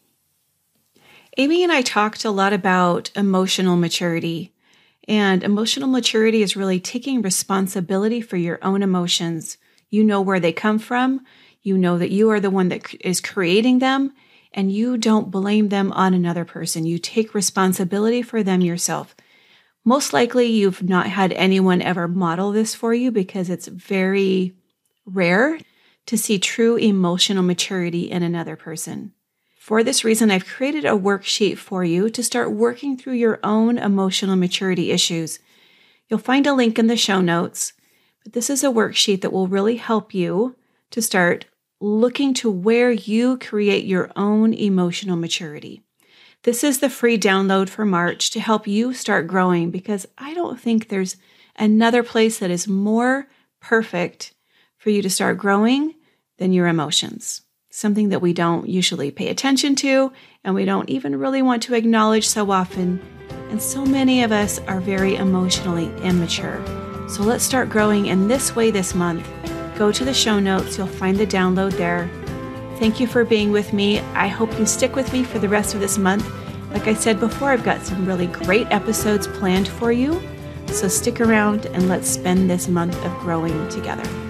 S2: Amy and I talked a lot about emotional maturity. And emotional maturity is really taking responsibility for your own emotions. You know where they come from. You know that you are the one that is creating them. And you don't blame them on another person. You take responsibility for them yourself. Most likely, you've not had anyone ever model this for you because it's very rare to see true emotional maturity in another person. For this reason, I've created a worksheet for you to start working through your own emotional maturity issues. You'll find a link in the show notes, but this is a worksheet that will really help you to start looking to where you create your own emotional maturity. This is the free download for March to help you start growing because I don't think there's another place that is more perfect for you to start growing than your emotions. Something that we don't usually pay attention to and we don't even really want to acknowledge so often. And so many of us are very emotionally immature. So let's start growing in this way this month. Go to the show notes. You'll find the download there. Thank you for being with me. I hope you stick with me for the rest of this month. Like I said before, I've got some really great episodes planned for you. So stick around and let's spend this month of growing together.